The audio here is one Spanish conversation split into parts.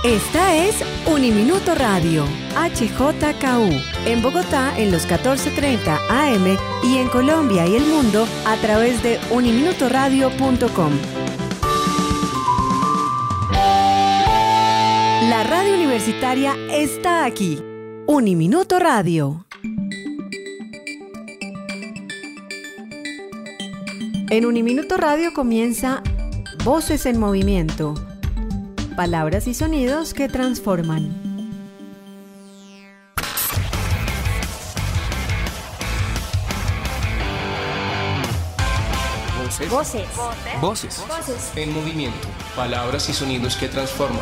Esta es Uniminuto Radio, HJKU, en Bogotá en los 14:30 AM y en Colombia y el mundo a través de uniminutoradio.com. La radio universitaria está aquí. Uniminuto Radio. En Uniminuto Radio comienza Voces en Movimiento. Palabras y sonidos que transforman. Voces en movimiento. Palabras y sonidos que transforman.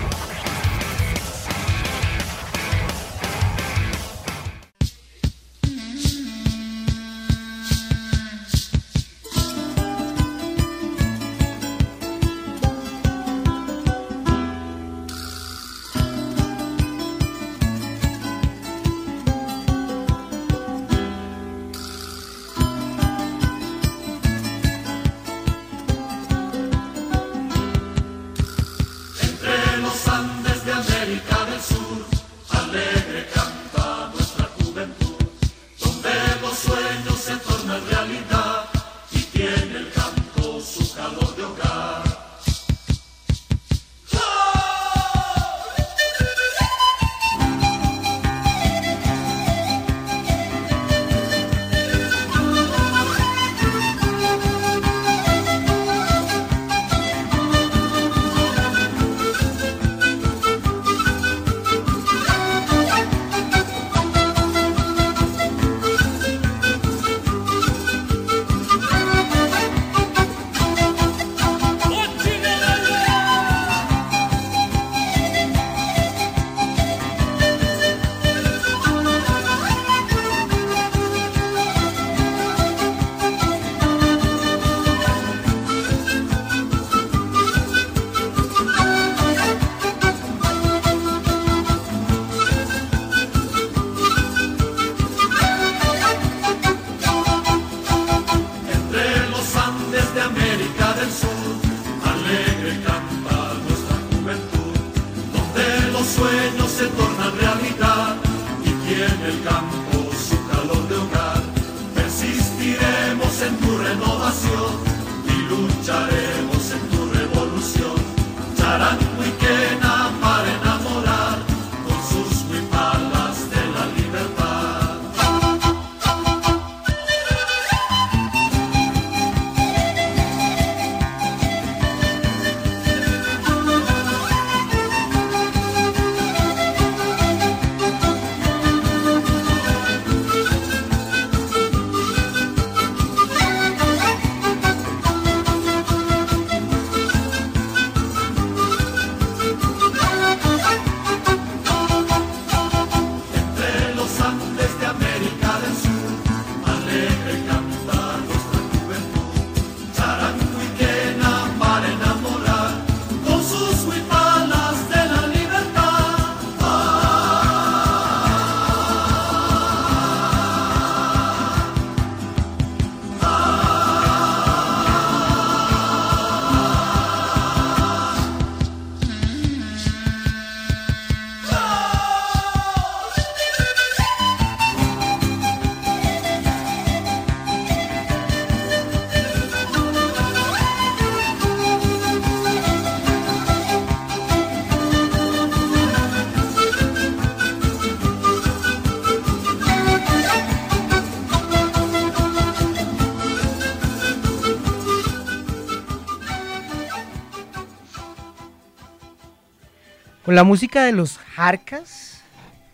Con la música de los Jarcas,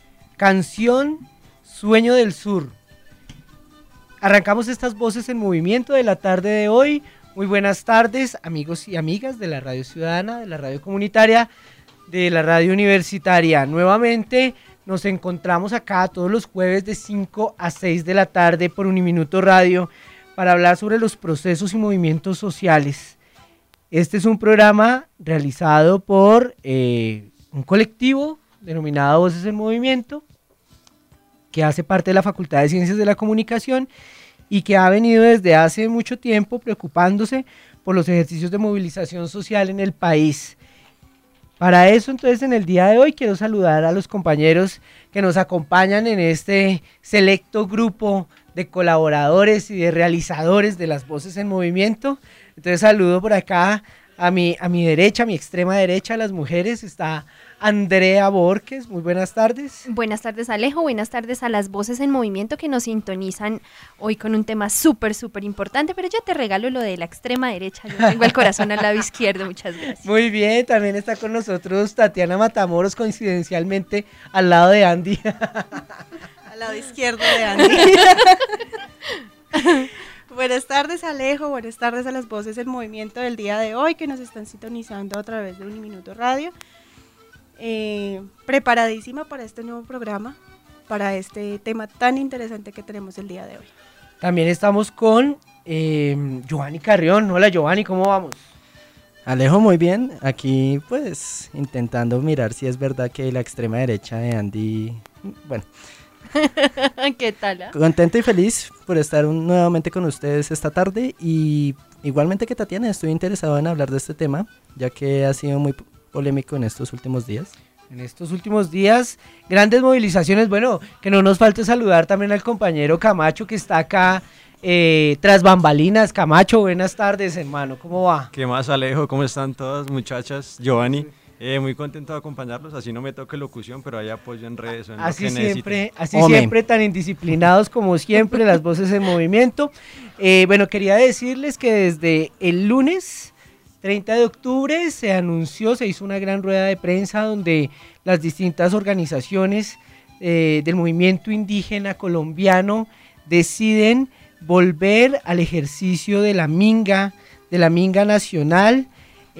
canción Sueño del Sur. Arrancamos estas voces en movimiento de la tarde de hoy. Muy buenas tardes, amigos y amigas de la radio ciudadana, de la radio comunitaria, de la radio universitaria. Nuevamente nos encontramos acá todos los jueves de 5 a 6 de la tarde por Uniminuto Radio para hablar sobre los procesos y movimientos sociales. Este es un programa realizado por un colectivo denominado Voces en Movimiento, que hace parte de la Facultad de Ciencias de la Comunicación y que ha venido desde hace mucho tiempo preocupándose por los ejercicios de movilización social en el país. Para eso, entonces, en el día de hoy quiero saludar a los compañeros que nos acompañan en este selecto grupo de colaboradores y de realizadores de las Voces en Movimiento. Entonces saludo por acá a mi derecha, a mi extrema derecha, a las mujeres, está Andrea Borges. Muy buenas tardes. Buenas tardes, Alejo, buenas tardes a las Voces en Movimiento que nos sintonizan hoy con un tema súper importante, pero yo te regalo lo de la extrema derecha, yo tengo el corazón al lado izquierdo, muchas gracias. Muy bien, también está con nosotros Tatiana Matamoros, coincidencialmente al lado de Andy. Al lado izquierdo de Andy. Buenas tardes, Alejo, buenas tardes a las Voces en Movimiento del día de hoy que nos están sintonizando a través de Uniminuto Radio. Preparadísima para este nuevo programa, para este tema tan interesante que tenemos el día de hoy. También estamos con Giovanni Carrión. Hola Giovanni, ¿cómo vamos? Alejo, muy bien, aquí pues intentando mirar si es verdad que la extrema derecha de Andy, bueno. ¿Qué tal? Contento y feliz por estar nuevamente con ustedes esta tarde y igualmente que Tatiana, estoy interesado en hablar de este tema, ya que ha sido muy polémico en estos últimos días. En estos últimos días, grandes movilizaciones. Bueno, que no nos falte saludar también al compañero Camacho que está acá tras bambalinas. Camacho, buenas tardes, hermano, ¿cómo va? ¿Qué más, Alejo? ¿Cómo están todas, muchachas? Giovanni, muy contento de acompañarlos, así no me toque locución, pero hay apoyo en redes. En así siempre, siempre tan indisciplinados como siempre, las Voces en Movimiento. Bueno, quería decirles que desde el lunes 30 de octubre se hizo una gran rueda de prensa donde las distintas organizaciones del movimiento indígena colombiano deciden volver al ejercicio de la minga nacional,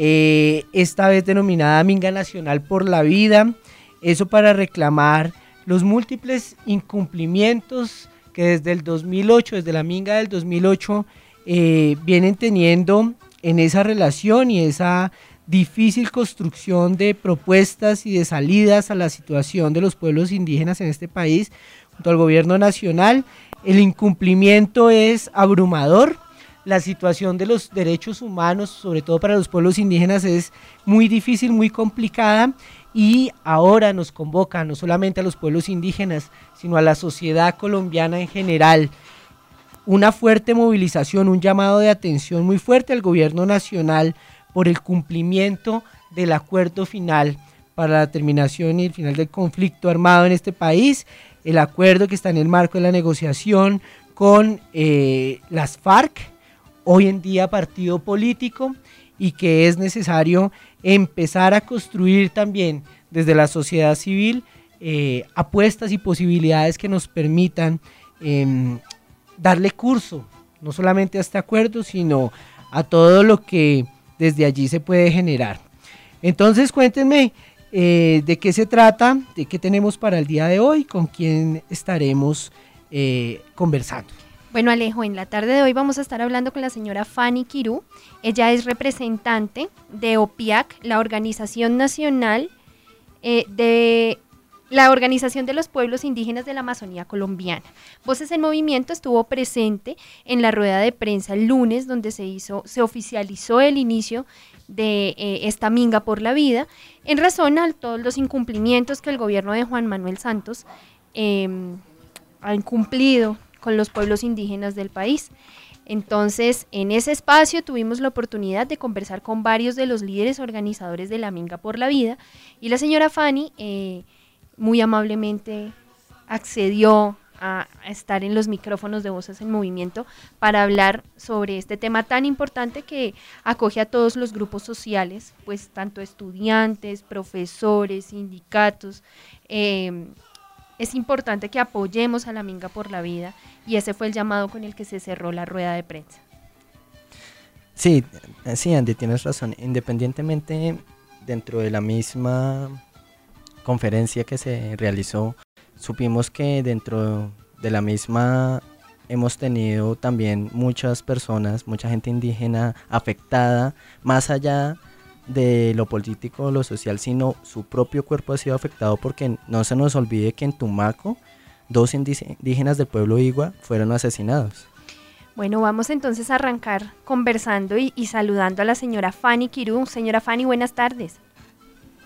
esta vez denominada Minga Nacional por la Vida, eso para reclamar los múltiples incumplimientos que desde el 2008, desde la minga del 2008, vienen teniendo en esa relación y esa difícil construcción de propuestas y de salidas a la situación de los pueblos indígenas en este país junto al gobierno nacional. El incumplimiento es abrumador, la situación de los derechos humanos, sobre todo para los pueblos indígenas, es muy difícil, muy complicada, y ahora nos convoca no solamente a los pueblos indígenas, sino a la sociedad colombiana en general, una fuerte movilización, un llamado de atención muy fuerte al gobierno nacional por el cumplimiento del acuerdo final para la terminación y el final del conflicto armado en este país, el acuerdo que está en el marco de la negociación con las FARC, hoy en día partido político, y que es necesario empezar a construir también desde la sociedad civil apuestas y posibilidades que nos permitan darle curso, no solamente a este acuerdo, sino a todo lo que desde allí se puede generar. Entonces cuéntenme de qué se trata, de qué tenemos para el día de hoy, con quién estaremos conversando. Bueno, Alejo, en la tarde de hoy vamos a estar hablando con la señora Fanny Quirú. Ella es representante de OPIAC, la Organización Nacional la Organización de los Pueblos Indígenas de la Amazonía Colombiana. Voces en Movimiento estuvo presente en la rueda de prensa el lunes, donde se oficializó el inicio de esta Minga por la Vida, en razón a todos los incumplimientos que el gobierno de Juan Manuel Santos ha incumplido con los pueblos indígenas del país. Entonces, en ese espacio tuvimos la oportunidad de conversar con varios de los líderes organizadores de la Minga por la Vida, y la señora Fanny muy amablemente accedió a estar en los micrófonos de Voces en Movimiento para hablar sobre este tema tan importante que acoge a todos los grupos sociales, pues tanto estudiantes, profesores, sindicatos. Es importante que apoyemos a la Minga por la Vida, y ese fue el llamado con el que se cerró la rueda de prensa. Sí, Andy, tienes razón. Independientemente, dentro de la misma conferencia que se realizó, supimos que dentro de la misma hemos tenido también muchas personas, mucha gente indígena afectada, más allá de lo político o lo social, sino su propio cuerpo ha sido afectado, porque no se nos olvide que en Tumaco 2 indígenas del pueblo Igua fueron asesinados. Bueno, vamos entonces a arrancar conversando y saludando a la señora Fanny Quirú. Señora Fanny, buenas tardes.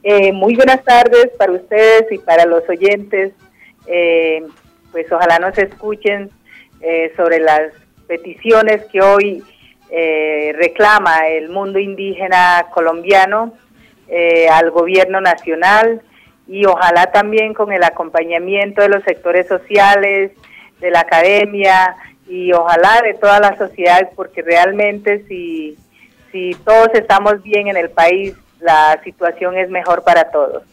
Muy buenas tardes para ustedes y para los oyentes. Pues ojalá nos escuchen sobre las peticiones que hoy reclama el mundo indígena colombiano al gobierno nacional, y ojalá también con el acompañamiento de los sectores sociales, de la academia y ojalá de toda la sociedad, porque realmente si todos estamos bien en el país, la situación es mejor para todos.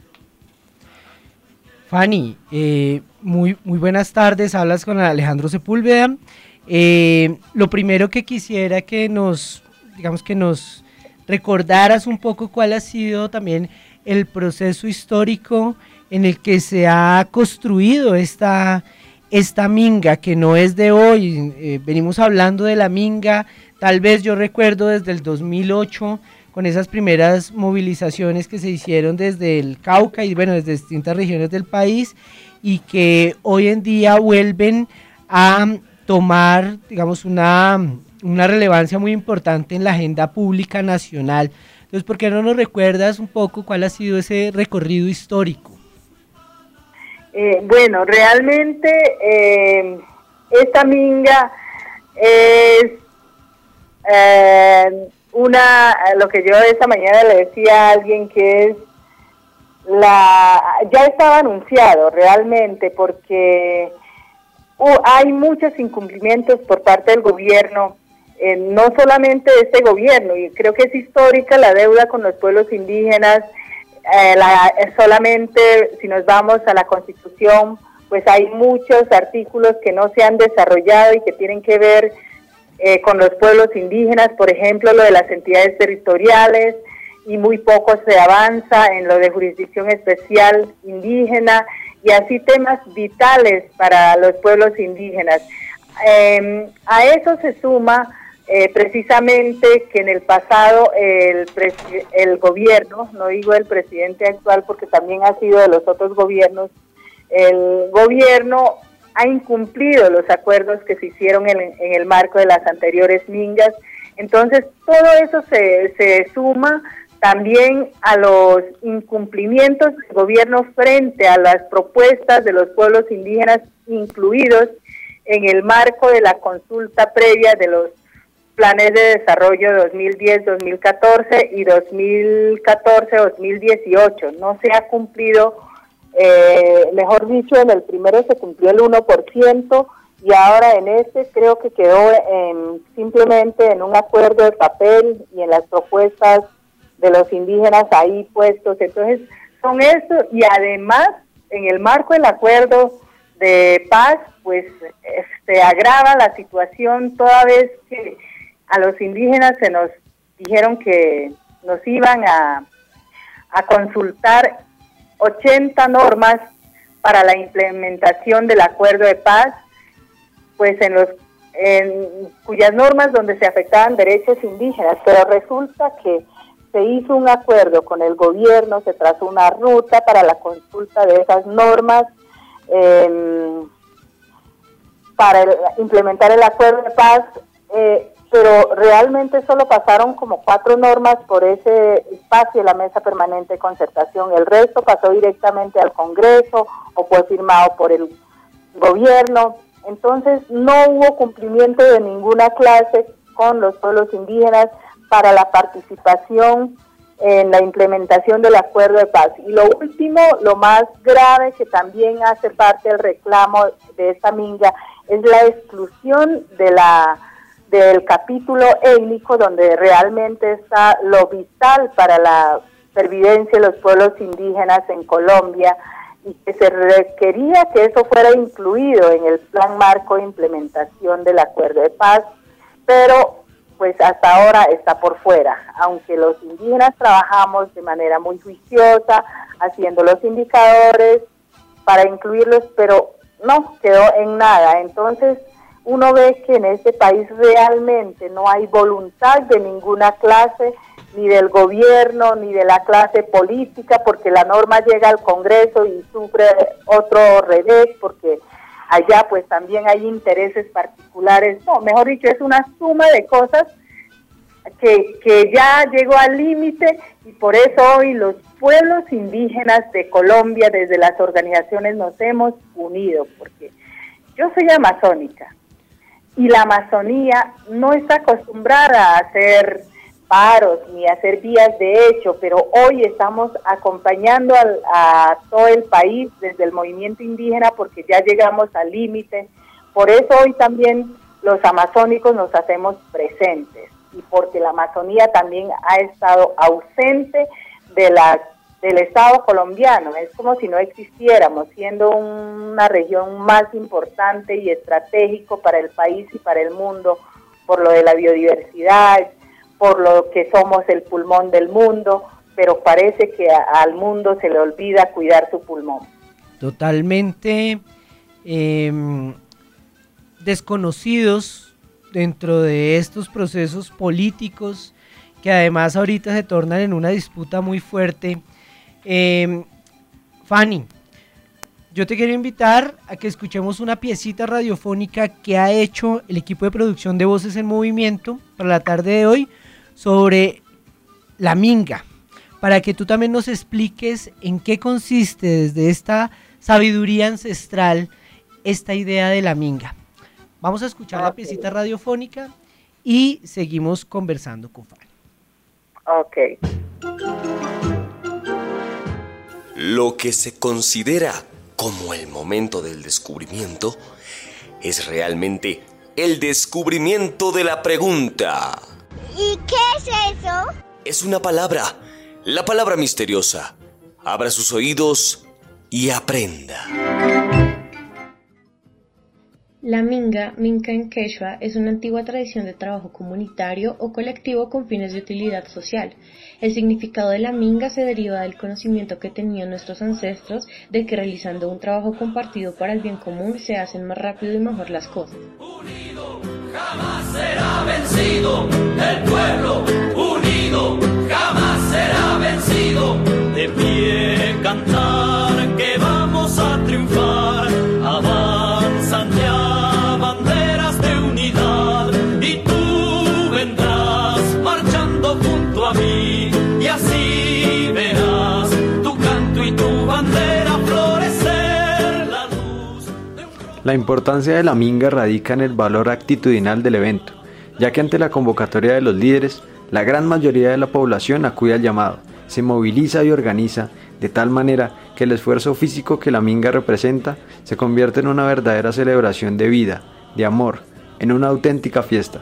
Fanny, muy buenas tardes, hablas con Alejandro Sepúlveda. Lo primero que quisiera que nos recordaras un poco cuál ha sido también el proceso histórico en el que se ha construido esta minga, que no es de hoy. Venimos hablando de la minga, tal vez yo recuerdo desde el 2008, con esas primeras movilizaciones que se hicieron desde el Cauca y bueno, desde distintas regiones del país, y que hoy en día vuelven a tomar, digamos, una relevancia muy importante en la agenda pública nacional. Entonces, ¿por qué no nos recuerdas un poco cuál ha sido ese recorrido histórico? Bueno, realmente esta minga es lo que yo esta mañana le decía a alguien, que es ya estaba anunciado realmente, porque hay muchos incumplimientos por parte del gobierno, no solamente de este gobierno, y creo que es histórica la deuda con los pueblos indígenas. Solamente si nos vamos a la Constitución, pues hay muchos artículos que no se han desarrollado y que tienen que ver con los pueblos indígenas, por ejemplo, lo de las entidades territoriales, y muy poco se avanza en lo de jurisdicción especial indígena, y así temas vitales para los pueblos indígenas. A eso se suma precisamente que en el pasado el gobierno, no digo el presidente actual porque también ha sido de los otros gobiernos, el gobierno ha incumplido los acuerdos que se hicieron en el marco de las anteriores mingas. Entonces todo eso se suma también a los incumplimientos del gobierno frente a las propuestas de los pueblos indígenas incluidos en el marco de la consulta previa de los planes de desarrollo 2010-2014 y 2014-2018. No se ha cumplido, mejor dicho, en el primero se cumplió el 1%, y ahora en este creo que quedó simplemente en un acuerdo de papel y en las propuestas de los indígenas ahí puestos. Entonces son eso, y además en el marco del acuerdo de paz, pues se agrava la situación toda vez que a los indígenas se nos dijeron que nos iban a consultar 80 normas para la implementación del acuerdo de paz, pues en cuyas normas donde se afectaban derechos indígenas, pero resulta que se hizo un acuerdo con el gobierno, se trazó una ruta para la consulta de esas normas para implementar el acuerdo de paz, pero realmente solo pasaron como 4 normas por ese espacio de la mesa permanente de concertación. El resto pasó directamente al Congreso o fue firmado por el gobierno. Entonces no hubo cumplimiento de ninguna clase con los pueblos indígenas para la participación en la implementación del acuerdo de paz. Y lo último, lo más grave, que también hace parte del reclamo de esta minga, es la exclusión del capítulo étnico, donde realmente está lo vital para la pervivencia de los pueblos indígenas en Colombia, y que se requería que eso fuera incluido en el plan marco de implementación del acuerdo de paz, pero pues hasta ahora está por fuera, aunque los indígenas trabajamos de manera muy juiciosa, haciendo los indicadores para incluirlos, pero no quedó en nada. Entonces uno ve que en este país realmente no hay voluntad de ninguna clase, ni del gobierno, ni de la clase política, porque la norma llega al Congreso y sufre otro revés, porque allá pues también hay intereses particulares, no, mejor dicho, es una suma de cosas que ya llegó al límite, y por eso hoy los pueblos indígenas de Colombia, desde las organizaciones, nos hemos unido, porque yo soy amazónica, y la Amazonía no está acostumbrada a hacer paros ni a hacer vías de hecho, pero hoy estamos acompañando a todo el país desde el movimiento indígena, porque ya llegamos al límite. Por eso hoy también los amazónicos nos hacemos presentes, y porque la Amazonía también ha estado ausente del Estado colombiano. Es como si no existiéramos, siendo una región más importante y estratégico para el país y para el mundo, por lo de la biodiversidad, por lo que somos el pulmón del mundo, pero parece que al mundo se le olvida cuidar su pulmón. Totalmente desconocidos dentro de estos procesos políticos que además ahorita se tornan en una disputa muy fuerte. Fanny, yo te quiero invitar a que escuchemos una piecita radiofónica que ha hecho el equipo de producción de Voces en Movimiento para la tarde de hoy sobre la minga, para que tú también nos expliques en qué consiste desde esta sabiduría ancestral esta idea de la minga. Vamos a escuchar la piecita radiofónica y seguimos conversando con Fanny. Ok. Lo que se considera como el momento del descubrimiento es realmente el descubrimiento de la pregunta. ¿Y qué es eso? Es una palabra, la palabra misteriosa. Abra sus oídos y aprenda. La minga en quechua, es una antigua tradición de trabajo comunitario o colectivo con fines de utilidad social. El significado de la minga se deriva del conocimiento que tenían nuestros ancestros de que realizando un trabajo compartido para el bien común se hacen más rápido y mejor las cosas. Unido jamás será vencido, el pueblo unido jamás será vencido. De pie cantar que vamos a triunfar, avanzan ya banderas de unidad, y tú vendrás marchando junto a mí, y así verás tu canto y tu bandera florecer la luz de un... La importancia de la minga radica en el valor actitudinal del evento, ya que ante la convocatoria de los líderes, la gran mayoría de la población acude al llamado, se moviliza y organiza de tal manera que el esfuerzo físico que la minga representa se convierte en una verdadera celebración de vida, de amor, en una auténtica fiesta.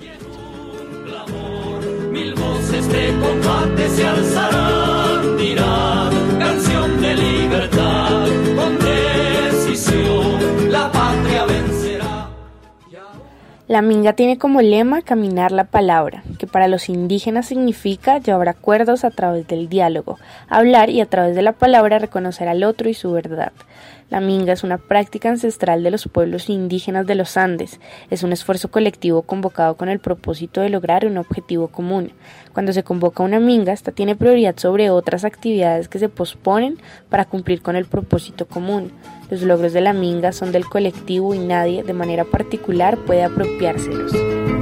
Mil voces de combate se alzarán, dirán canción de libertad, con decisión la patria vencerá. La minga tiene como lema caminar la palabra, que para los indígenas significa llevar acuerdos a través del diálogo, hablar y a través de la palabra reconocer al otro y su verdad. La minga es una práctica ancestral de los pueblos indígenas de los Andes. Es un esfuerzo colectivo convocado con el propósito de lograr un objetivo común. Cuando se convoca una minga, esta tiene prioridad sobre otras actividades que se posponen para cumplir con el propósito común. Los logros de la minga son del colectivo y nadie, de manera particular, puede apropiárselos.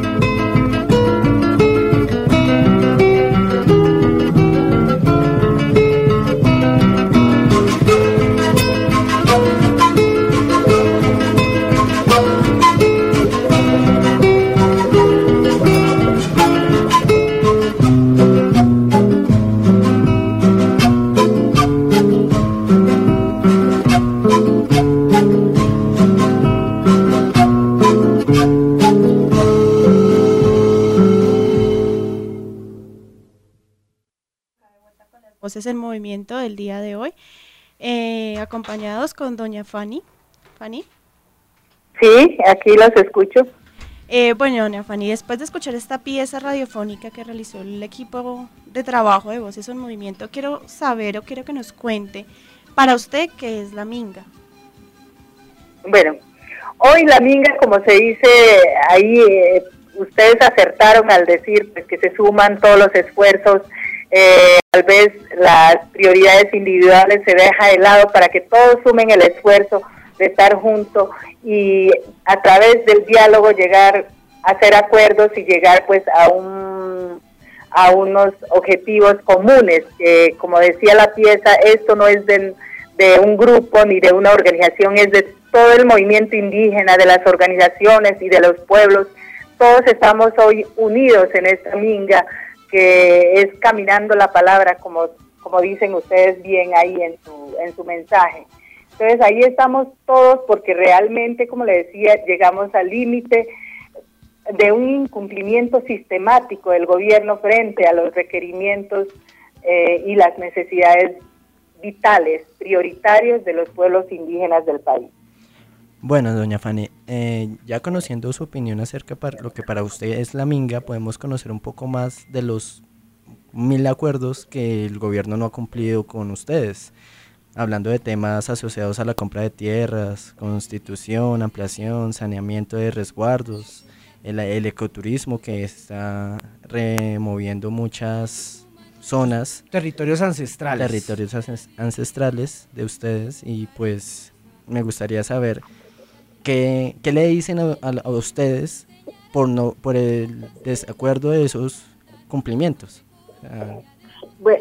Voces en Movimiento del día de hoy, acompañados con doña Fanny. ¿Fanny? Sí, aquí los escucho. Bueno, doña Fanny, después de escuchar esta pieza radiofónica que realizó el equipo de trabajo de Voces en Movimiento, quiero que nos cuente, para usted, ¿qué es la minga? Bueno, hoy la minga, como se dice ahí, ustedes acertaron al decir pues, que se suman todos los esfuerzos. Tal vez las prioridades individuales se deja de lado para que todos sumen el esfuerzo de estar juntos y a través del diálogo llegar a hacer acuerdos y llegar pues a un a unos objetivos comunes, que como decía la pieza, esto no es de un grupo ni de una organización, es de todo el movimiento indígena, de las organizaciones y de los pueblos. Todos estamos hoy unidos en esta minga, que es caminando la palabra, como dicen ustedes bien ahí en su mensaje. Entonces ahí estamos todos porque realmente, como le decía, llegamos al límite de un incumplimiento sistemático del gobierno frente a los requerimientos y las necesidades vitales, prioritarios de los pueblos indígenas del país. Bueno, doña Fanny, ya conociendo su opinión acerca de lo que para usted es la minga, podemos conocer un poco más de los 1000 acuerdos que el gobierno no ha cumplido con ustedes, hablando de temas asociados a la compra de tierras, constitución, ampliación, saneamiento de resguardos, el ecoturismo que está removiendo muchas zonas. Territorios ancestrales. Territorios ancestrales de ustedes, y pues me gustaría saber qué le dicen a ustedes por el desacuerdo de esos cumplimientos. Pues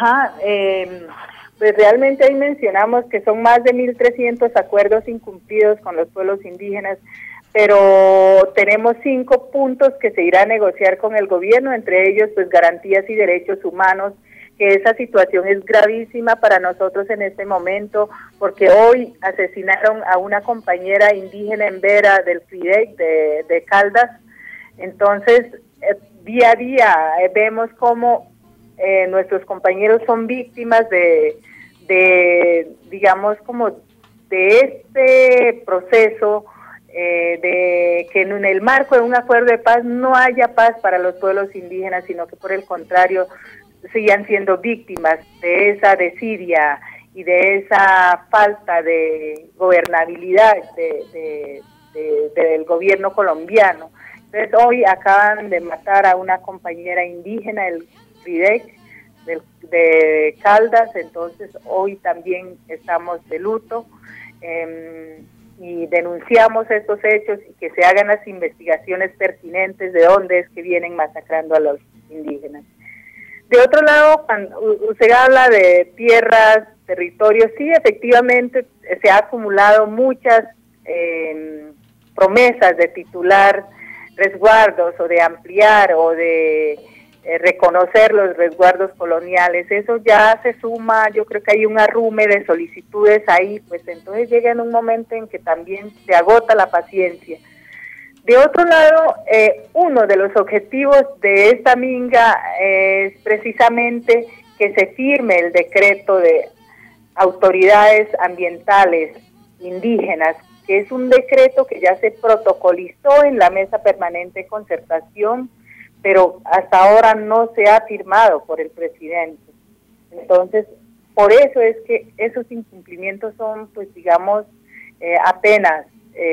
realmente ahí mencionamos que son más de 1.300 acuerdos incumplidos con los pueblos indígenas, pero tenemos 5 puntos que se irá a negociar con el gobierno, entre ellos pues garantías y derechos humanos, que esa situación es gravísima para nosotros en este momento, porque hoy asesinaron a una compañera indígena en Vera del FIDEC de Caldas. Entonces día a día vemos cómo nuestros compañeros son víctimas de digamos como de este proceso de que en el marco de un acuerdo de paz no haya paz para los pueblos indígenas, sino que por el contrario sigan siendo víctimas de esa desidia y de esa falta de gobernabilidad del gobierno colombiano. Entonces hoy acaban de matar a una compañera indígena del FIDEC de Caldas, entonces hoy también estamos de luto y denunciamos estos hechos y que se hagan las investigaciones pertinentes de dónde es que vienen masacrando a los indígenas. De otro lado, cuando usted habla de tierras, territorios, sí, efectivamente se ha acumulado muchas promesas de titular resguardos o de ampliar o de reconocer los resguardos coloniales. Eso ya se suma, yo creo que hay un arrume de solicitudes ahí, pues entonces llega en un momento en que también se agota la paciencia. De otro lado, uno de los objetivos de esta minga es precisamente que se firme el decreto de autoridades ambientales indígenas, que es un decreto que ya se protocolizó en la Mesa Permanente de Concertación, pero hasta ahora no se ha firmado por el presidente. Entonces, por eso es que esos incumplimientos son, pues digamos, apenas,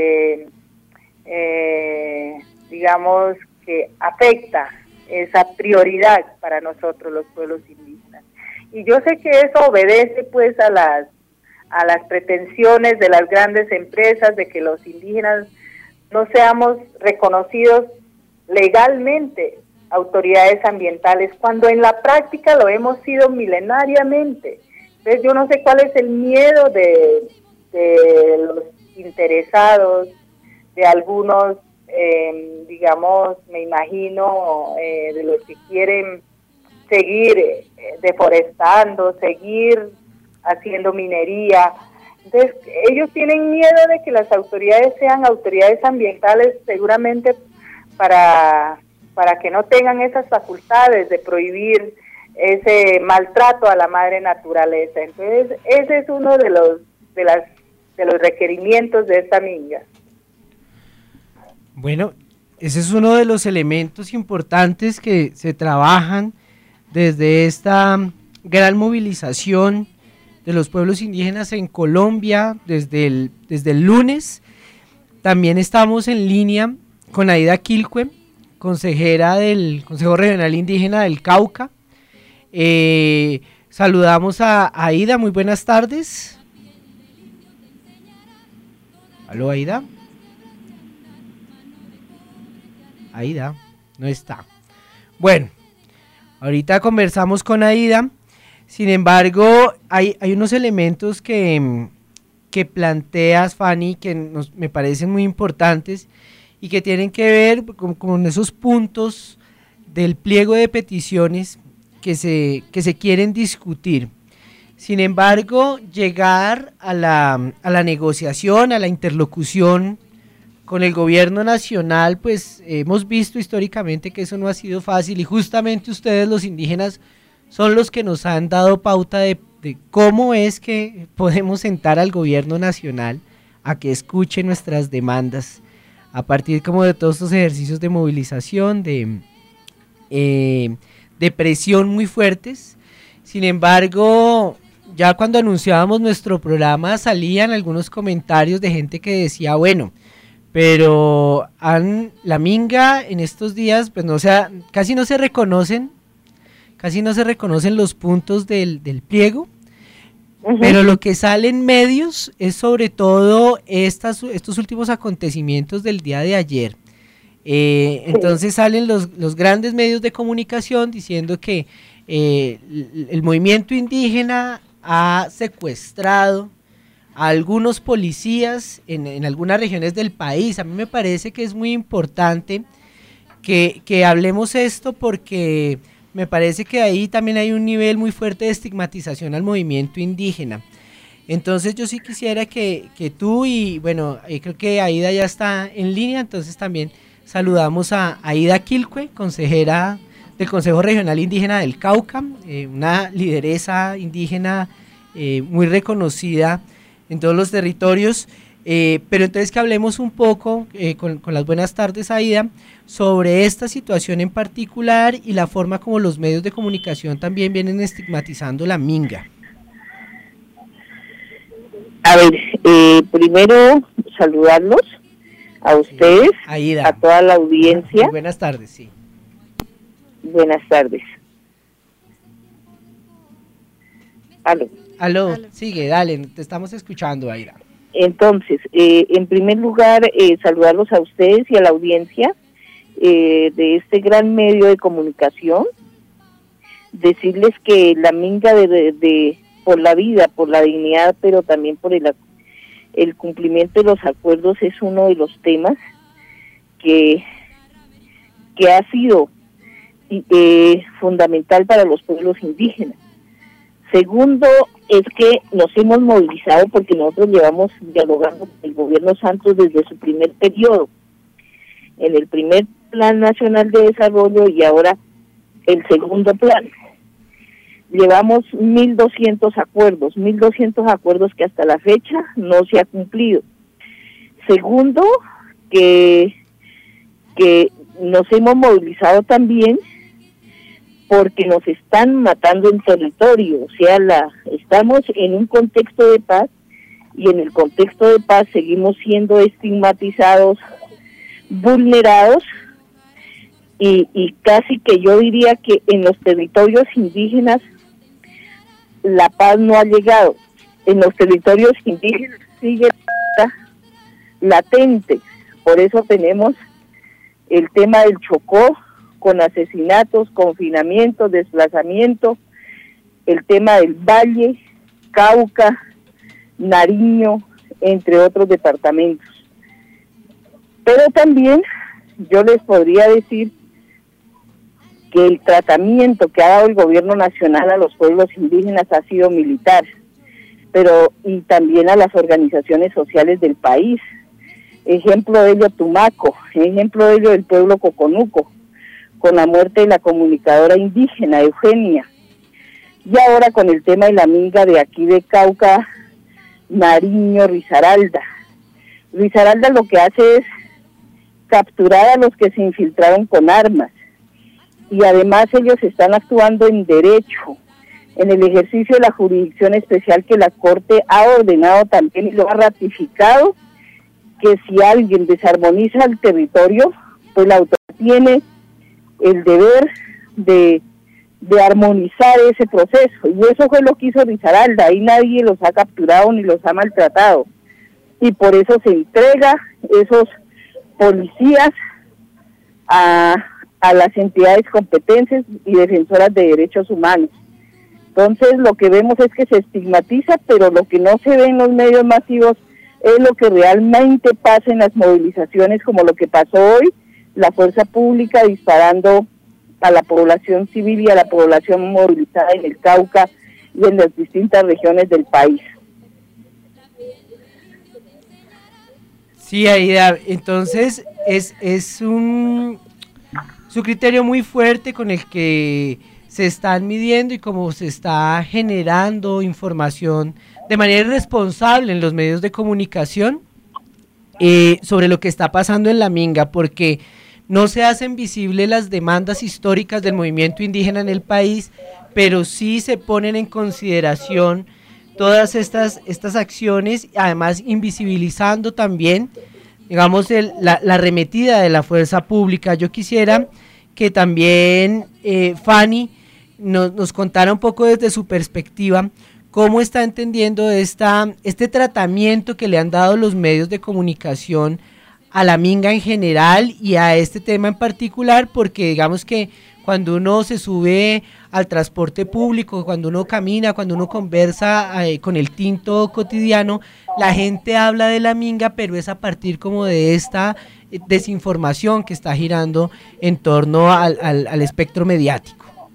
digamos que afecta esa prioridad para nosotros los pueblos indígenas. Y yo sé que eso obedece pues a las pretensiones de las grandes empresas de que los indígenas no seamos reconocidos legalmente autoridades ambientales, cuando en la práctica lo hemos sido milenariamente. Entonces yo no sé cuál es el miedo de los interesados, de algunos, digamos, me imagino, de los que quieren seguir deforestando, seguir haciendo minería. Entonces ellos tienen miedo de que las autoridades sean autoridades ambientales, seguramente para que no tengan esas facultades de prohibir ese maltrato a la madre naturaleza. Entonces ese es uno de los requerimientos de esta minga. Bueno, ese es uno de los elementos importantes que se trabajan desde esta gran movilización de los pueblos indígenas en Colombia desde el lunes. También estamos en línea con Aida Quilcue, consejera del Consejo Regional Indígena del Cauca. Saludamos a Aida, muy buenas tardes. ¿Aló, Aida? Aida, no está. Bueno, Ahorita conversamos con Aida, sin embargo, hay unos elementos que planteas, Fanny, que me parecen muy importantes y que tienen que ver con esos puntos del pliego de peticiones que se quieren discutir. Sin embargo, llegar a la negociación, a la interlocución con el gobierno nacional, pues hemos visto históricamente que eso no ha sido fácil, y justamente ustedes, los indígenas, son los que nos han dado pauta de cómo es que podemos sentar al gobierno nacional a que escuche nuestras demandas, a partir como de todos estos ejercicios de movilización, de presión muy fuertes. Sin embargo, ya cuando anunciábamos nuestro programa salían algunos comentarios de gente que decía, bueno, pero la minga en estos días, pues casi no se reconocen los puntos del pliego, pero lo que sale en medios es sobre todo estos últimos acontecimientos del día de ayer. Entonces salen los grandes medios de comunicación diciendo que el movimiento indígena ha secuestrado a algunos policías en algunas regiones del país. A mí me parece que es muy importante que hablemos esto, porque me parece que ahí también hay un nivel muy fuerte de estigmatización al movimiento indígena. Entonces yo sí quisiera que tú, y bueno, creo que Aida ya está en línea, entonces también saludamos a Aida Quilcue, consejera del Consejo Regional Indígena del Cauca, una lideresa indígena muy reconocida en todos los territorios, pero entonces que hablemos un poco, con las buenas tardes, Aida, sobre esta situación en particular y la forma como los medios de comunicación también vienen estigmatizando la minga. A ver, primero saludarlos a ustedes, Aida, a toda la audiencia. Buenas tardes, sí. Buenas tardes. Aló, sigue, dale, te estamos escuchando, Aida. Entonces, en primer lugar, saludarlos a ustedes y a la audiencia de este gran medio de comunicación, decirles que la minga por la vida, por la dignidad, pero también por el cumplimiento de los acuerdos es uno de los temas que ha sido fundamental para los pueblos indígenas. Segundo, es que nos hemos movilizado porque nosotros llevamos dialogando con el gobierno Santos desde su primer periodo, en el primer Plan Nacional de Desarrollo y ahora el segundo plan. Llevamos 1.200 acuerdos que hasta la fecha no se ha cumplido. Segundo, que nos hemos movilizado también porque nos están matando en territorio, o sea, estamos en un contexto de paz, y en el contexto de paz seguimos siendo estigmatizados, vulnerados, y casi que yo diría que en los territorios indígenas la paz no ha llegado. En los territorios indígenas sigue latente, por eso tenemos el tema del Chocó, con asesinatos, confinamiento, desplazamiento, el tema del Valle, Cauca, Nariño, entre otros departamentos. Pero también yo les podría decir que el tratamiento que ha dado el gobierno nacional a los pueblos indígenas ha sido militar, y también a las organizaciones sociales del país. Ejemplo de ello Tumaco, ejemplo de ello el pueblo Coconuco, con la muerte de la comunicadora indígena Eugenia, y ahora con el tema de la minga de aquí de Cauca, Nariño, Risaralda. Risaralda lo que hace es capturar a los que se infiltraron con armas, y además ellos están actuando en derecho, en el ejercicio de la jurisdicción especial que la Corte ha ordenado también y lo ha ratificado, que si alguien desarmoniza el territorio, pues la autoridad tiene el deber de armonizar ese proceso, y eso fue lo que hizo Risaralda. Ahí nadie los ha capturado ni los ha maltratado, y por eso se entrega esos policías a a las entidades competentes y defensoras de derechos humanos. Entonces lo que vemos es que se estigmatiza, pero lo que no se ve en los medios masivos es lo que realmente pasa en las movilizaciones, como lo que pasó hoy, la fuerza pública disparando a la población civil y a la población movilizada en el Cauca y en las distintas regiones del país. Sí, Aida, entonces es su criterio muy fuerte con el que se están midiendo y cómo se está generando información de manera irresponsable en los medios de comunicación sobre lo que está pasando en la Minga, porque no se hacen visibles las demandas históricas del movimiento indígena en el país, pero sí se ponen en consideración todas estas acciones, además invisibilizando también, digamos, la arremetida de la fuerza pública. Yo quisiera que también Fanny nos contara un poco desde su perspectiva cómo está entendiendo este tratamiento que le han dado los medios de comunicación a la Minga en general y a este tema en particular, porque digamos que cuando uno se sube al transporte público, cuando uno camina, cuando uno conversa con el tinto cotidiano, la gente habla de la Minga, pero es a partir como de esta desinformación que está girando en torno al espectro mediático.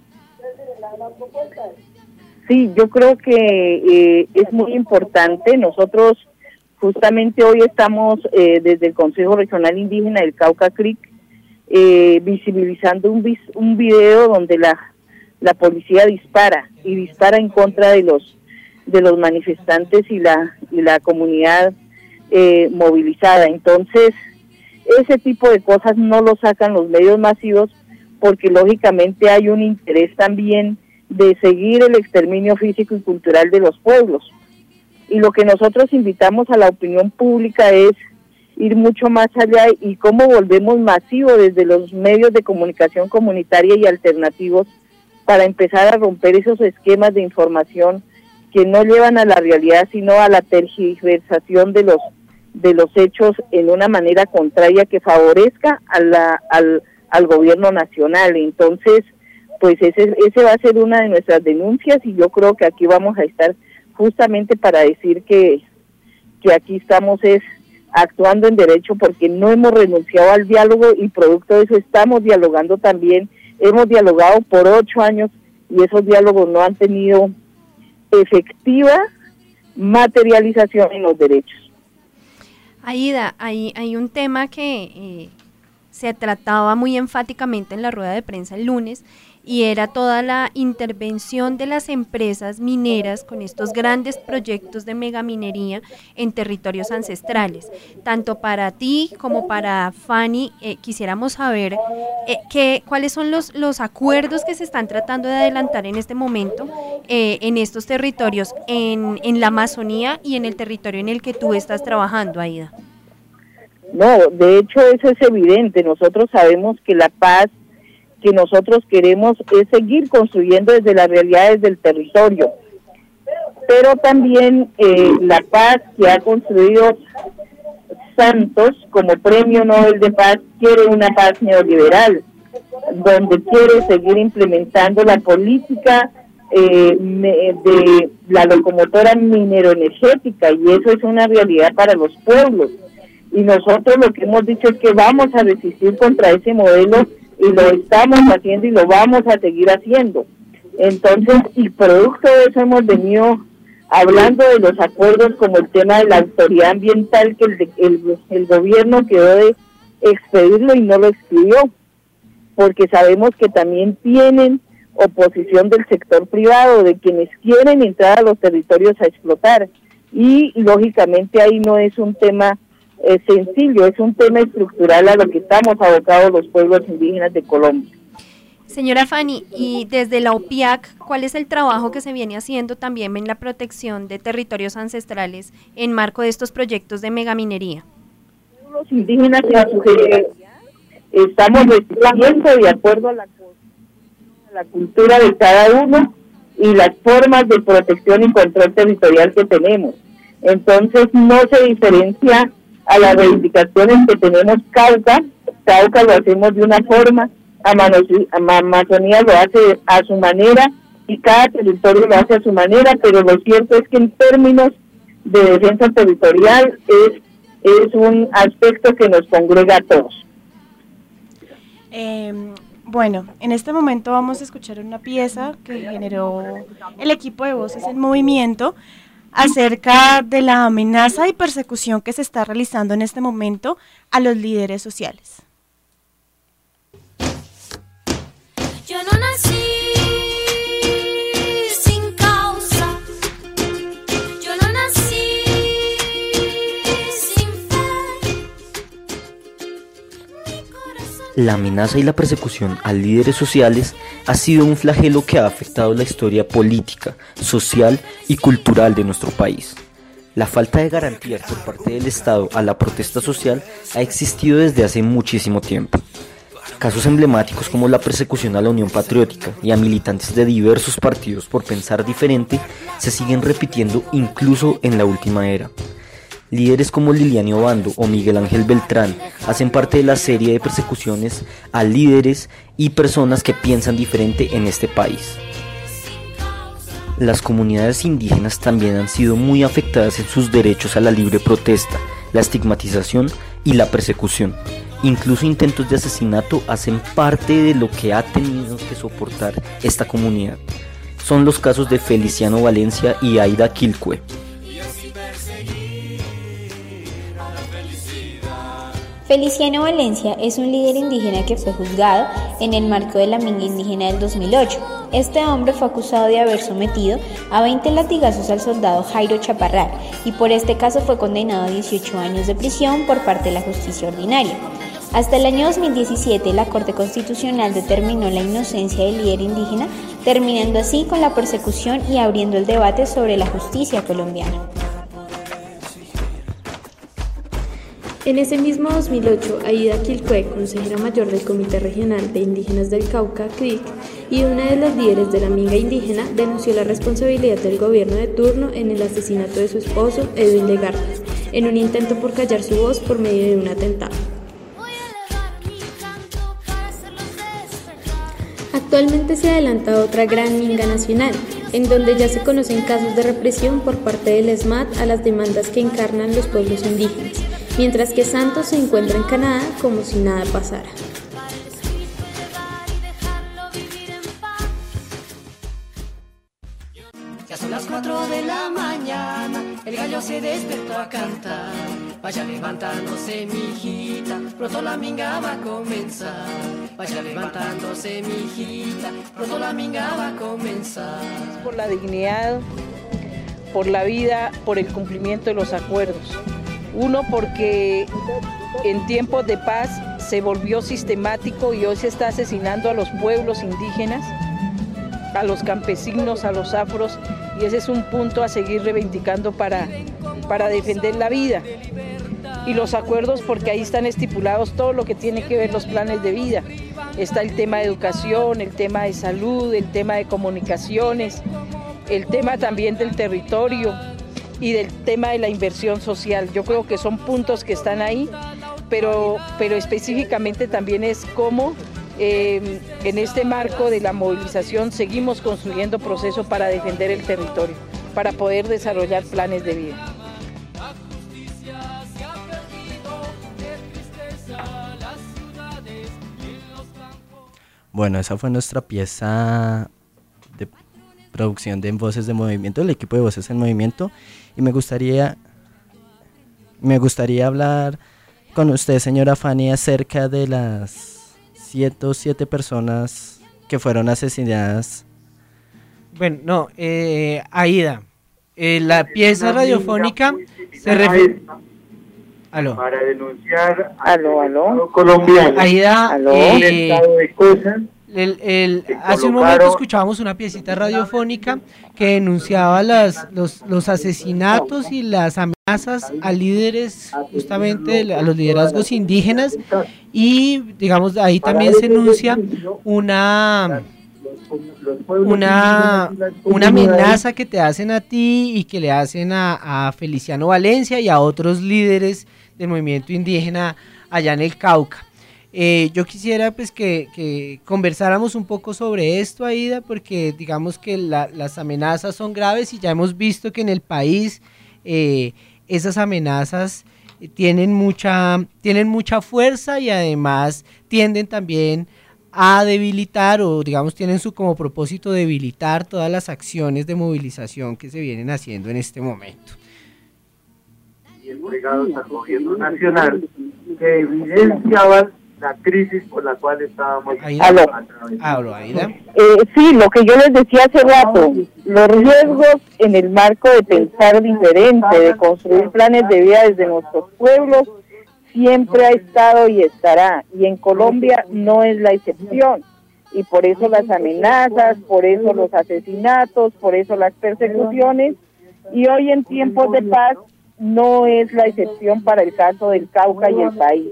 Sí, yo creo que es muy importante. Nosotros justamente hoy estamos desde el Consejo Regional Indígena del Cauca Creek visibilizando un video donde la policía dispara en contra de los manifestantes y la comunidad movilizada. Entonces, ese tipo de cosas no lo sacan los medios masivos porque lógicamente hay un interés también de seguir el exterminio físico y cultural de los pueblos. Y lo que nosotros invitamos a la opinión pública es ir mucho más allá y cómo volvemos masivo desde los medios de comunicación comunitaria y alternativos para empezar a romper esos esquemas de información que no llevan a la realidad, sino a la tergiversación de los hechos en una manera contraria que favorezca al gobierno nacional. Entonces, pues ese va a ser una de nuestras denuncias y yo creo que aquí vamos a estar justamente para decir que aquí estamos actuando en derecho porque no hemos renunciado al diálogo y producto de eso estamos dialogando también. Hemos dialogado por 8 años y esos diálogos no han tenido efectiva materialización en los derechos. Aida, hay un tema que se trataba muy enfáticamente en la rueda de prensa el lunes y era toda la intervención de las empresas mineras con estos grandes proyectos de megaminería en territorios ancestrales. Tanto para ti como para Fanny, quisiéramos saber cuáles son los acuerdos que se están tratando de adelantar en este momento en estos territorios, en la Amazonía y en el territorio en el que tú estás trabajando, Aida. No, de hecho eso es evidente. Nosotros sabemos que la paz que nosotros queremos es seguir construyendo desde las realidades del territorio, pero también la paz que ha construido Santos como Premio Nobel de Paz quiere una paz neoliberal, donde quiere seguir implementando la política de la locomotora mineroenergética, y eso es una realidad para los pueblos. Y nosotros lo que hemos dicho es que vamos a resistir contra ese modelo y lo estamos haciendo y lo vamos a seguir haciendo. Entonces, y producto de eso hemos venido hablando de los acuerdos como el tema de la autoridad ambiental, que el gobierno quedó de expedirlo y no lo expidió, porque sabemos que también tienen oposición del sector privado, de quienes quieren entrar a los territorios a explotar, y lógicamente ahí no es un tema sencillo, es un tema estructural a lo que estamos abocados los pueblos indígenas de Colombia. Señora Fanny, y desde la OPIAC, ¿cuál es el trabajo que se viene haciendo también en la protección de territorios ancestrales en marco de estos proyectos de megaminería? Los indígenas en su gerencia estamos resistiendo de acuerdo a la cultura de cada uno y las formas de protección y control territorial que tenemos. Entonces no se diferencia a las reivindicaciones que tenemos Cauca lo hacemos de una forma, Amazonía lo hace a su manera y cada territorio lo hace a su manera, pero lo cierto es que en términos de defensa territorial es un aspecto que nos congrega a todos. Bueno, en este momento vamos a escuchar una pieza que generó el equipo de Voces en Movimiento acerca de la amenaza y persecución que se está realizando en este momento a los líderes sociales. Yo no nací sin causa, yo no nací sin fe. La amenaza y la persecución a líderes sociales ha sido un flagelo que ha afectado la historia política, social y cultural de nuestro país. La falta de garantías por parte del Estado a la protesta social ha existido desde hace muchísimo tiempo. Casos emblemáticos como la persecución a la Unión Patriótica y a militantes de diversos partidos por pensar diferente se siguen repitiendo incluso en la última era. Líderes como Liliana Obando o Miguel Ángel Beltrán hacen parte de la serie de persecuciones a líderes y personas que piensan diferente en este país. Las comunidades indígenas también han sido muy afectadas en sus derechos a la libre protesta, la estigmatización y la persecución. Incluso intentos de asesinato hacen parte de lo que ha tenido que soportar esta comunidad. Son los casos de Feliciano Valencia y Aida Quilcue. Feliciano Valencia es un líder indígena que fue juzgado en el marco de la Minga Indígena del 2008. Este hombre fue acusado de haber sometido a 20 latigazos al soldado Jairo Chaparral y por este caso fue condenado a 18 años de prisión por parte de la justicia ordinaria. Hasta el año 2017 la Corte Constitucional determinó la inocencia del líder indígena, terminando así con la persecución y abriendo el debate sobre la justicia colombiana. En ese mismo 2008, Aida Quilcue, consejera mayor del Comité Regional de Indígenas del Cauca, CRIC, y una de las líderes de la Minga indígena, denunció la responsabilidad del gobierno de turno en el asesinato de su esposo, Edwin Legarda, en un intento por callar su voz por medio de un atentado. Actualmente se adelanta otra gran minga nacional, en donde ya se conocen casos de represión por parte del ESMAD a las demandas que encarnan los pueblos indígenas, mientras que Santos se encuentra en Canadá como si nada pasara. Ya son las 4 de la mañana, el gallo se despertó a cantar. Vaya levantándose, mijita, pronto la minga va a comenzar. Vaya levantándose, mijita, pronto la minga va a comenzar. Por la dignidad, por la vida, por el cumplimiento de los acuerdos. Uno, porque en tiempos de paz se volvió sistemático y hoy se está asesinando a los pueblos indígenas, a los campesinos, a los afros, y ese es un punto a seguir reivindicando para defender la vida. Y los acuerdos, porque ahí están estipulados todo lo que tiene que ver los planes de vida. Está el tema de educación, el tema de salud, el tema de comunicaciones, el tema también del territorio y del tema de la inversión social. Yo creo que son puntos que están ahí, pero específicamente también es cómo en este marco de la movilización seguimos construyendo procesos para defender el territorio, para poder desarrollar planes de vida. Bueno, esa fue nuestra pieza de producción de Voces de Movimiento, el equipo de Voces en Movimiento, y me gustaría hablar con usted, señora Fanny, acerca de las 7 personas que fueron asesinadas. Bueno, no, Aida, la pieza radiofónica se refiere... Aló. Para denunciar aló. colombiano. Aida, estado de cosas. Hace un momento escuchábamos una piecita radiofónica que denunciaba los asesinatos y las amenazas a líderes, justamente a los liderazgos indígenas, y digamos ahí también se enuncia una amenaza que te hacen a ti y que le hacen a Feliciano Valencia y a otros líderes del movimiento indígena allá en el Cauca. Yo quisiera pues que conversáramos un poco sobre esto, Aida, porque digamos que las amenazas son graves y ya hemos visto que en el país esas amenazas tienen mucha fuerza y además tienden también a debilitar o digamos tienen como propósito debilitar todas las acciones de movilización que se vienen haciendo en este momento. Y entregados al gobierno nacional que evidenciaban la crisis por la cual estábamos Hablo, Aida. Sí, lo que yo les decía hace rato, los riesgos en el marco de pensar diferente, de construir planes de vida desde nuestros pueblos, siempre ha estado y estará, y en Colombia no es la excepción, y por eso las amenazas, por eso los asesinatos, por eso las persecuciones, y hoy en tiempos de paz no es la excepción para el caso del Cauca y el país.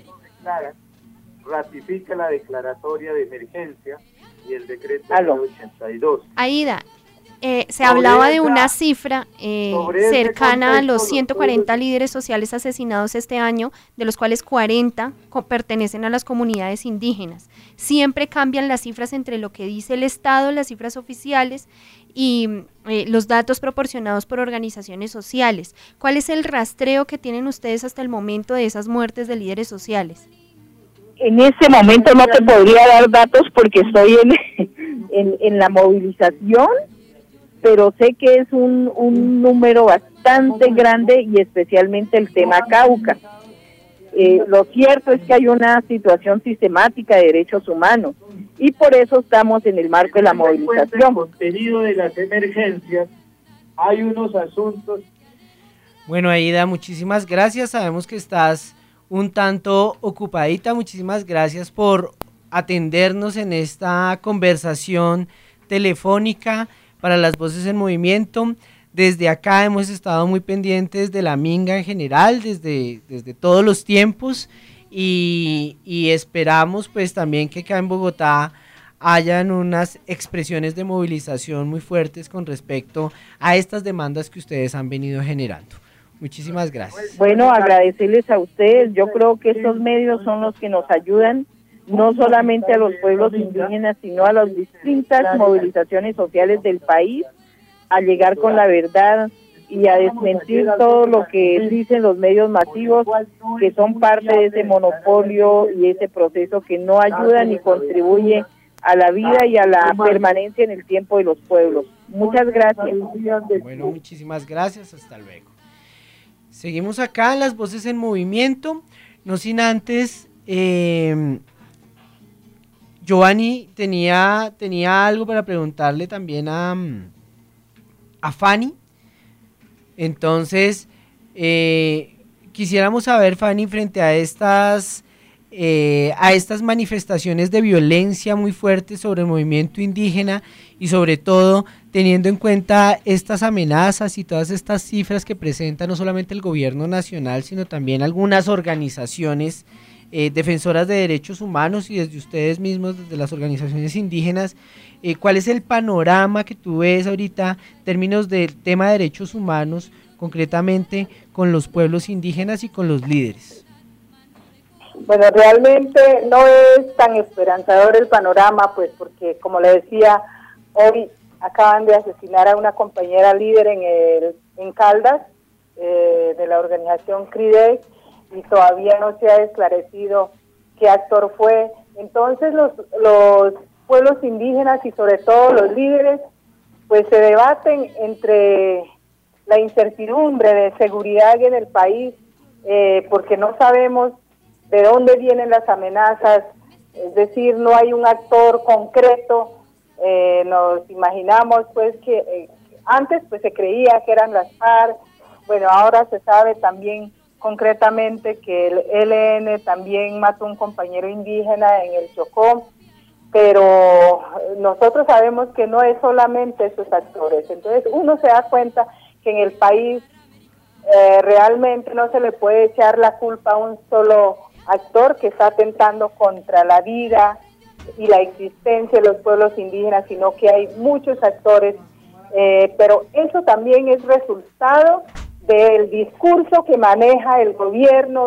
Ratifica la declaratoria de emergencia y el decreto 82. Aida, se hablaba de una cifra cercana a los 140 líderes sociales asesinados este año, de los cuales 40 pertenecen a las comunidades indígenas. Siempre cambian las cifras entre lo que dice el Estado, las cifras oficiales y los datos proporcionados por organizaciones sociales. ¿Cuál es el rastreo que tienen ustedes hasta el momento de esas muertes de líderes sociales? En este momento no te podría dar datos porque estoy en la movilización, pero sé que es un número bastante grande y especialmente el tema Cauca. Lo cierto es que hay una situación sistemática de derechos humanos y por eso estamos en el marco de la movilización. El contenido de las emergencias, hay unos asuntos. Bueno, Aida, muchísimas gracias. Sabemos que estás un tanto ocupadita. Muchísimas gracias por atendernos en esta conversación telefónica para las Voces en Movimiento. Desde acá hemos estado muy pendientes de la Minga en general, desde todos los tiempos, y esperamos pues también que acá en Bogotá hayan unas expresiones de movilización muy fuertes con respecto a estas demandas que ustedes han venido generando. Muchísimas gracias. Bueno, agradecerles a ustedes. Yo creo que estos medios son los que nos ayudan, no solamente a los pueblos indígenas, sino a las distintas movilizaciones sociales del país, a llegar con la verdad y a desmentir todo lo que dicen los medios masivos, que son parte de ese monopolio y ese proceso que no ayuda ni contribuye a la vida y a la permanencia en el tiempo de los pueblos. Muchas gracias. Bueno, muchísimas gracias. Hasta luego. Seguimos acá en las Voces en Movimiento, no sin antes, Giovanni tenía algo para preguntarle también a Fanny. Entonces, quisiéramos saber, Fanny, frente a estas manifestaciones de violencia muy fuertes sobre el movimiento indígena y sobre todo teniendo en cuenta estas amenazas y todas estas cifras que presenta no solamente el gobierno nacional, sino también algunas organizaciones defensoras de derechos humanos y desde ustedes mismos, desde las organizaciones indígenas, ¿cuál es el panorama que tú ves ahorita en términos del tema de derechos humanos, concretamente con los pueblos indígenas y con los líderes? Bueno, realmente no es tan esperanzador el panorama, pues porque, como le decía, hoy acaban de asesinar a una compañera líder en Caldas, de la organización CRIDEC, y todavía no se ha esclarecido qué actor fue. Entonces los pueblos indígenas y sobre todo los líderes, pues se debaten entre la incertidumbre de seguridad en el país, porque no sabemos de dónde vienen las amenazas, es decir, no hay un actor concreto. Nos imaginamos pues que antes pues se creía que eran las FARC, bueno, ahora se sabe también concretamente que el ELN también mató a un compañero indígena en el Chocó, pero nosotros sabemos que no es solamente esos actores. Entonces uno se da cuenta que en el país realmente no se le puede echar la culpa a un solo actor que está atentando contra la vida y la existencia de los pueblos indígenas, sino que hay muchos actores, pero eso también es resultado del discurso que maneja el gobierno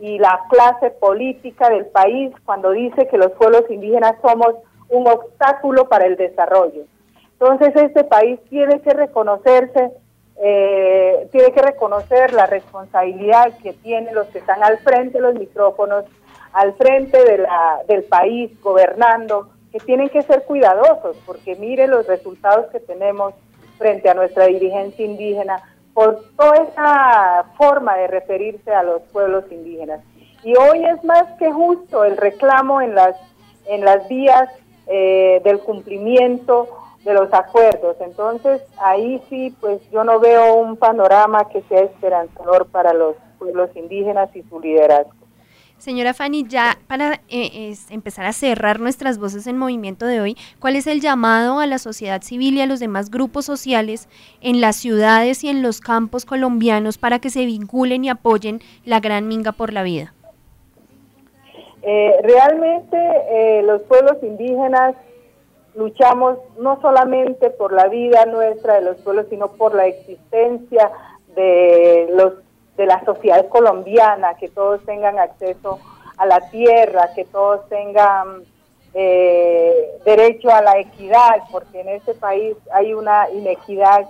y la clase política del país cuando dice que los pueblos indígenas somos un obstáculo para el desarrollo. Entonces este país tiene que reconocerse, tiene que reconocer la responsabilidad que tienen los que están al frente de los micrófonos, al frente del país, gobernando, que tienen que ser cuidadosos, porque mire los resultados que tenemos frente a nuestra dirigencia indígena, por toda esa forma de referirse a los pueblos indígenas. Y hoy es más que justo el reclamo en las vías del cumplimiento de los acuerdos. Entonces, ahí sí, pues yo no veo un panorama que sea esperanzador para los pueblos indígenas y su liderazgo. Señora Fanny, ya para empezar a cerrar nuestras voces en movimiento de hoy, ¿cuál es el llamado a la sociedad civil y a los demás grupos sociales en las ciudades y en los campos colombianos para que se vinculen y apoyen la Gran Minga por la Vida? Realmente los pueblos indígenas luchamos no solamente por la vida nuestra de los pueblos, sino por la existencia de la sociedad colombiana, que todos tengan acceso a la tierra, que todos tengan derecho a la equidad, porque en este país hay una inequidad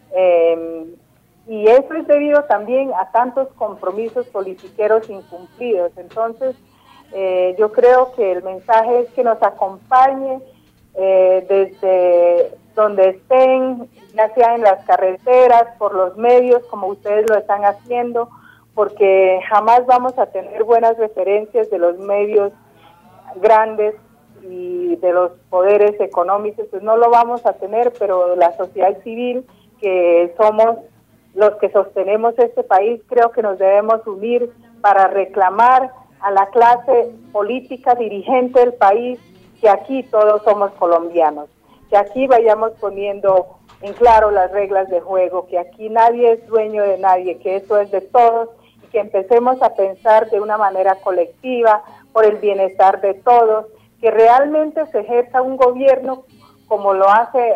y eso es debido también a tantos compromisos politiqueros incumplidos. Entonces, yo creo que el mensaje es que nos acompañe desde donde estén, ya sea en las carreteras, por los medios, como ustedes lo están haciendo, porque jamás vamos a tener buenas referencias de los medios grandes y de los poderes económicos, pues no lo vamos a tener, pero la sociedad civil, que somos los que sostenemos este país, creo que nos debemos unir para reclamar a la clase política dirigente del país que aquí todos somos colombianos, que aquí vayamos poniendo en claro las reglas de juego, que aquí nadie es dueño de nadie, que eso es de todos, y que empecemos a pensar de una manera colectiva, por el bienestar de todos, que realmente se ejerza un gobierno como lo hace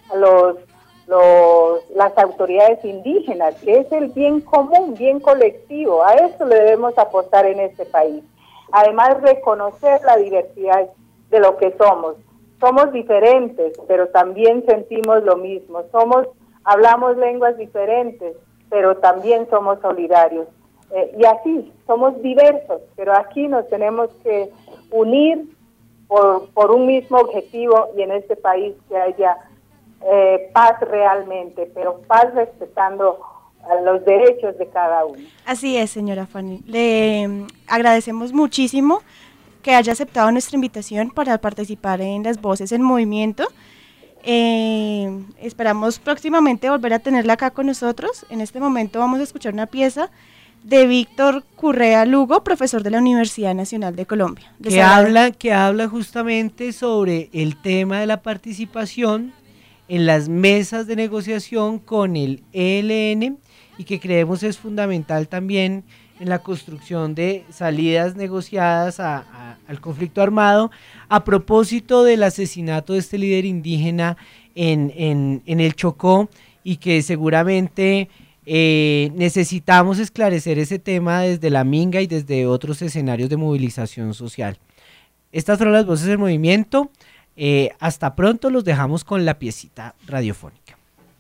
las autoridades indígenas, que es el bien común, bien colectivo. A eso le debemos aportar en este país. Además, reconocer la diversidad de lo que somos. Somos diferentes, pero también sentimos lo mismo. Hablamos lenguas diferentes, pero también somos solidarios. Y así, somos diversos, pero aquí nos tenemos que unir por un mismo objetivo y en este país que haya paz realmente, pero paz respetando los derechos de cada uno. Así es, señora Fanny. Le agradecemos muchísimo que haya aceptado nuestra invitación para participar en las Voces en Movimiento. Esperamos próximamente volver a tenerla acá con nosotros. En este momento vamos a escuchar una pieza de Víctor Currea Lugo, profesor de la Universidad Nacional de Colombia. Que habla justamente sobre el tema de la participación en las mesas de negociación con el ELN y que creemos es fundamental también en la construcción de salidas negociadas al conflicto armado, a propósito del asesinato de este líder indígena en el Chocó, y que seguramente necesitamos esclarecer ese tema desde la Minga y desde otros escenarios de movilización social. Estas fueron las Voces del Movimiento. Hasta pronto, los dejamos con la piecita radiofónica.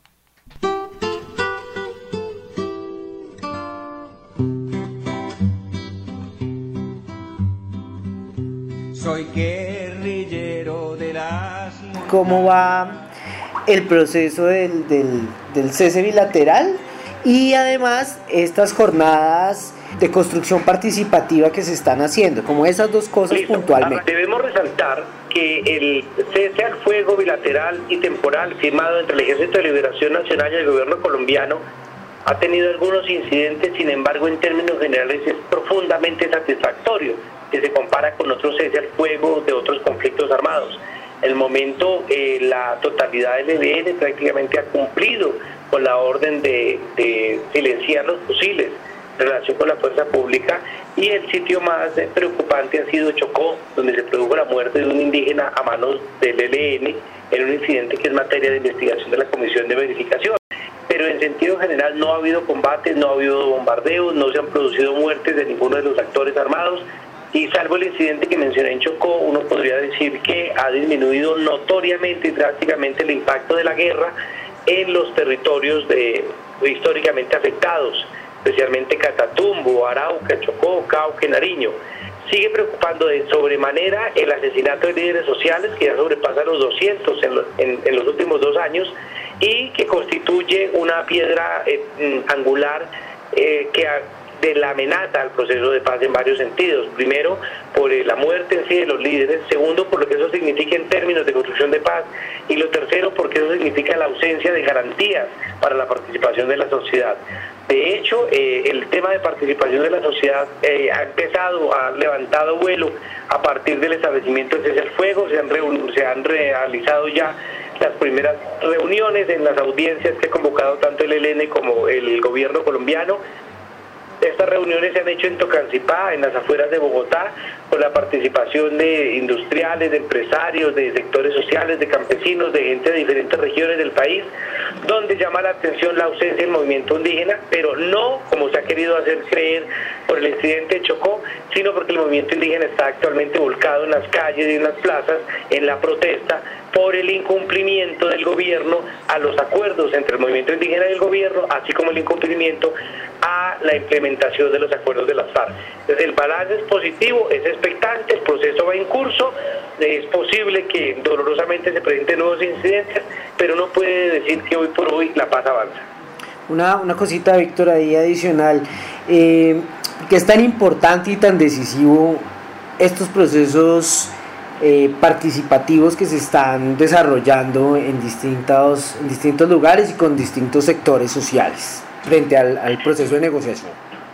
Soy guerrillero de las... ¿Cómo va el proceso del cese bilateral? Y además estas jornadas de construcción participativa que se están haciendo, como esas dos cosas puntualmente. Debemos resaltar que el cese al fuego bilateral y temporal firmado entre el Ejército de Liberación Nacional y el gobierno colombiano ha tenido algunos incidentes, sin embargo, en términos generales es profundamente satisfactorio, que se compara con otros cese al fuego de otros conflictos armados. En el momento, la totalidad del ELN prácticamente ha cumplido con la orden de silenciar los fusiles en relación con la fuerza pública, y el sitio más preocupante ha sido Chocó, donde se produjo la muerte de un indígena a manos del ELN en un incidente que es materia de investigación de la Comisión de Verificación. Pero en en sentido general no ha habido combates, no ha habido bombardeos, no se han producido muertes de ninguno de los actores armados, y salvo el incidente que mencioné en Chocó, uno podría decir que ha disminuido notoriamente y drásticamente el impacto de la guerra en los territorios históricamente afectados, especialmente Catatumbo, Arauca, Chocó, Cauca, Nariño. Sigue preocupando de sobremanera el asesinato de líderes sociales, que ya sobrepasa los 200 en los últimos 2 años, y que constituye una piedra angular de la amenaza al proceso de paz en varios sentidos. Primero, por la muerte en sí de los líderes. Segundo, por lo que eso significa en términos de construcción de paz. Y lo tercero, porque eso significa la ausencia de garantías para la participación de la sociedad. De hecho, el tema de participación de la sociedad ha levantado vuelo a partir del establecimiento del cese al fuego. Se han realizado ya las primeras reuniones en las audiencias que ha convocado tanto el ELN como el gobierno colombiano. Estas reuniones se han hecho en Tocancipá, en las afueras de Bogotá, con la participación de industriales, de empresarios, de sectores sociales, de campesinos, de gente de diferentes regiones del país, donde llama la atención la ausencia del movimiento indígena, pero no como se ha querido hacer creer por el incidente de Chocó, sino porque el movimiento indígena está actualmente volcado en las calles y en las plazas, en la protesta, por el incumplimiento del gobierno a los acuerdos entre el movimiento indígena y el gobierno, así como el incumplimiento a la implementación de los acuerdos de las FARC. Entonces el balance es positivo, es expectante, el proceso va en curso, es posible que dolorosamente se presenten nuevos incidentes, pero no puede decir que hoy por hoy la paz avanza. Una cosita, Víctor, ahí adicional, que es tan importante y tan decisivo estos procesos participativos que se están desarrollando en distintos lugares y con distintos sectores sociales frente al proceso de negociación.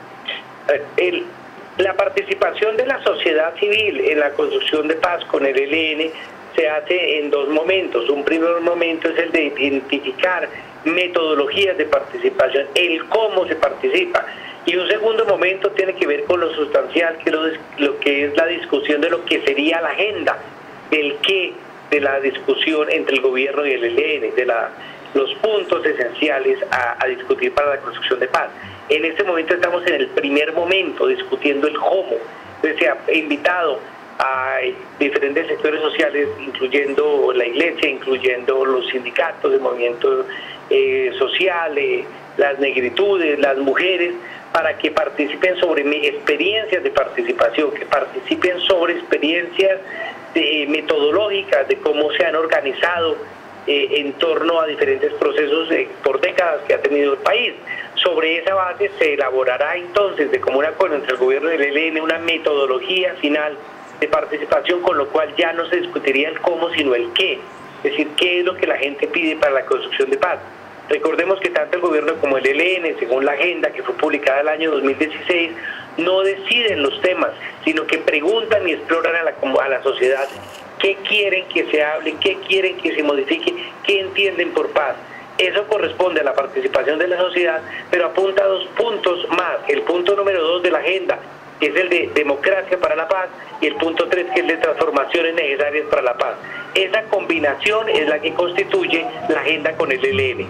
La participación de la sociedad civil en la construcción de paz con el ELN se hace en 2 momentos. Un primer momento es el de identificar metodologías de participación, el cómo se participa. Y un segundo momento tiene que ver con lo sustancial, que lo que es la discusión de lo que sería la agenda, del qué de la discusión entre el gobierno y el ELN, de los puntos esenciales a discutir para la construcción de paz. En este momento estamos en el primer momento discutiendo el cómo. Entonces se ha invitado a diferentes sectores sociales, incluyendo la iglesia, incluyendo los sindicatos, el movimiento social, las negritudes, las mujeres, para que participen sobre experiencias de participación, que participen sobre experiencias metodológicas de cómo se han organizado en torno a diferentes procesos por décadas que ha tenido el país. Sobre esa base se elaborará entonces, de común acuerdo entre el gobierno y el ELN, una metodología final de participación, con lo cual ya no se discutiría el cómo, sino el qué, es decir, qué es lo que la gente pide para la construcción de paz. Recordemos que tanto el gobierno como el ELN, según la agenda que fue publicada el año 2016, no deciden los temas, sino que preguntan y exploran a la sociedad qué quieren que se hable, qué quieren que se modifique, qué entienden por paz. Eso corresponde a la participación de la sociedad, pero apunta a 2 puntos más. El punto número 2 de la agenda, que es el de democracia para la paz, y el punto 3, que es el de transformaciones necesarias para la paz. Esa combinación es la que constituye la agenda con el ELN.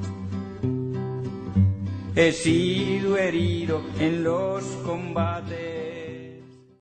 He sido herido en los combates.